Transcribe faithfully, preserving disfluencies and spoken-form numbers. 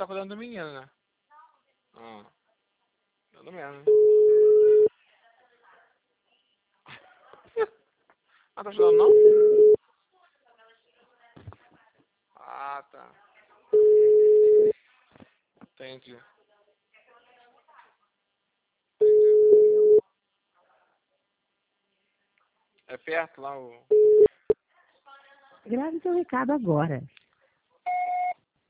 tá cuidando do menino, né? Ah. Tudo mesmo. Ah, tá ajudando não? Ah, tá. Entendi. Entendi. É perto lá o... Grave seu recado agora.